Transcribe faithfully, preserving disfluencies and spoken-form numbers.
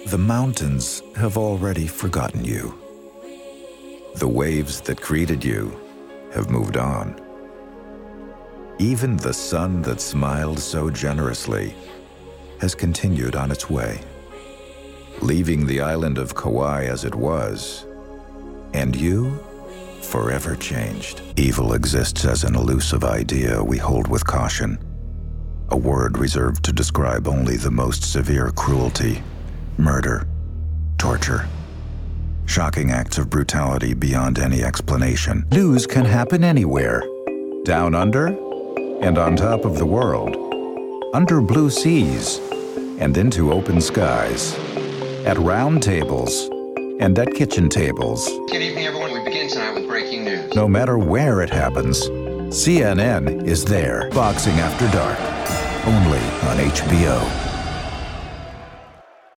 The mountains have already forgotten you. The waves that greeted you have moved on. Even the sun that smiled so generously has continued on its way, leaving the island of Kauai as it was, and you forever changed. Evil exists as an elusive idea we hold with caution, a word reserved to describe only the most severe cruelty, murder, torture, shocking acts of brutality beyond any explanation. News can happen anywhere, down under and on top of the world, under blue seas and into open skies, at round tables and at kitchen tables. Good evening, everyone. We begin tonight with breaking news. No matter where it happens, C N N is there. Boxing After Dark, only on H B O.